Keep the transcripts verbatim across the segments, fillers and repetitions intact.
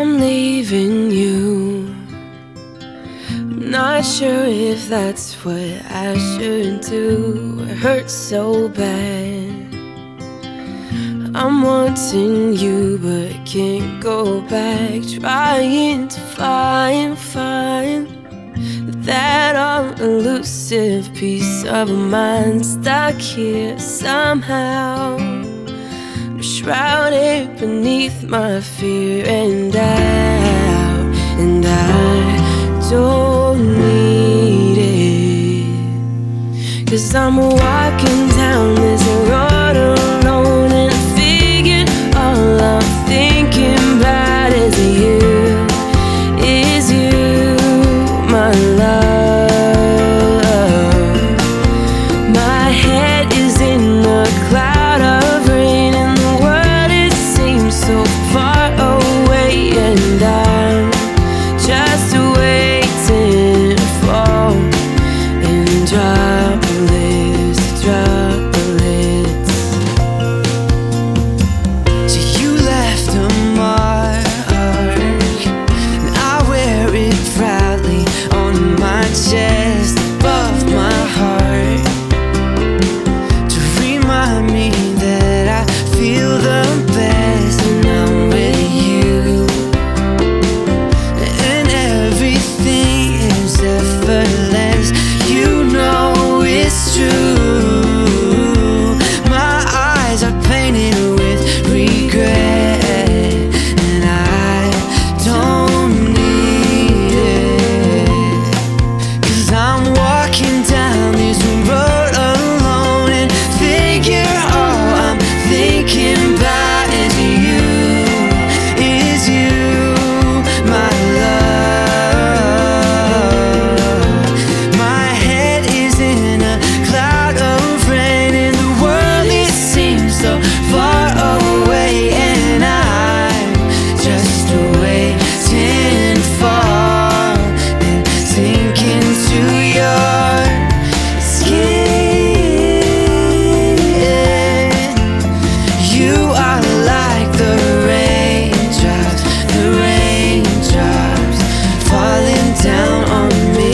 I'm leaving you. I'm not sure if that's what I should do. It hurts so bad. I'm wanting you but can't go back. Trying to find, find that all elusive piece of a mind stuck here somehow, shrouded beneath my fear and doubt. And I don't need it, 'cause I'm walking down this road alone, and I figured all I'm thinking about is you, is you, my love. My head is in a cloud of rain, and the world, it seems so far away, and I'm just waiting to fall in droplets, droplets. So you left a mark, and I wear it proudly on my chest, above my heart, to remind me that I feel the best when I'm with you, and everything is effortless. You know it's true. My eyes are painted with regret, and I don't need it, 'cause I'm walking down this road alone, and figure all I'm thinking about is you, is you, my love. My head is in a cloud of rain, and the world, it seems so far away, and I'm just waiting for and sinking to your skin. You are like the raindrops, the raindrops falling down on me.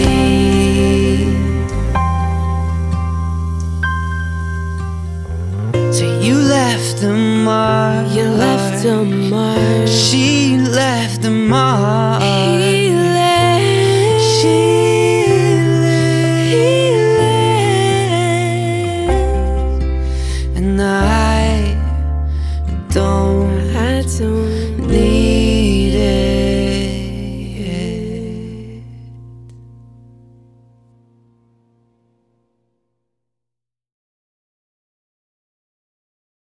So you left the mark, you left a mark, she left the mark, he left, she left, he left, and I don't